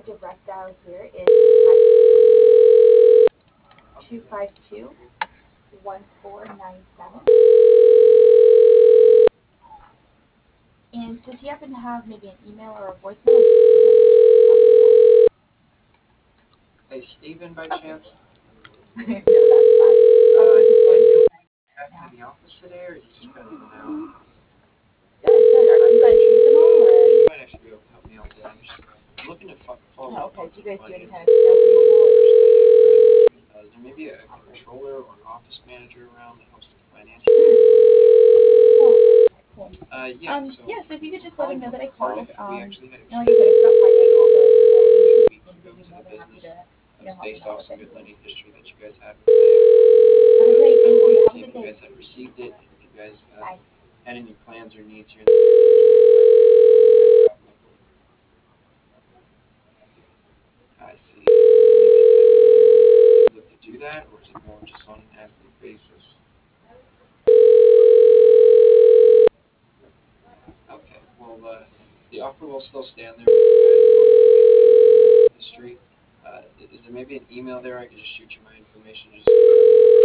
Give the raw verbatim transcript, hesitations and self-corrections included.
direct dial here is two five two, one four nine seven. And does he happen to have maybe an email or a voicemail? Hey, Steven, by Okay. chance? No, that's fine. Uh, I'll take his is voicemail. he back Yeah. in the office today, or is he just been in and out? Good, good. Are you guys seasonal or? Yeah, you might actually be able to help me out there. I'm just I'm looking to fo- follow Oh, up okay. on Do you some guys do any kind financing of snow removal or? Uh, is there maybe a controller or an office manager around that helps with financial? Oh, okay, cool. Uh, yeah, Um, so yeah, so if you could just let him know that I part called. of we Um, actually had and like I said, it's about financial, so if there's any we maybe can go we'd be into more the than happy to, business you know, uh, help him based out off with some it. good lending history that you guys have in the Uh, great, bank. I thank wanted you. to Have a see if good you day. guys had received it, and if you guys uh, Bye. had any plans or needs here in the near future. I see. Maybe look to do that, or is it more just on an as-needed basis? Okay, well, uh, the offer will still stand there with you guys. History. Uh, is there maybe an email there I could just shoot you my information just so you have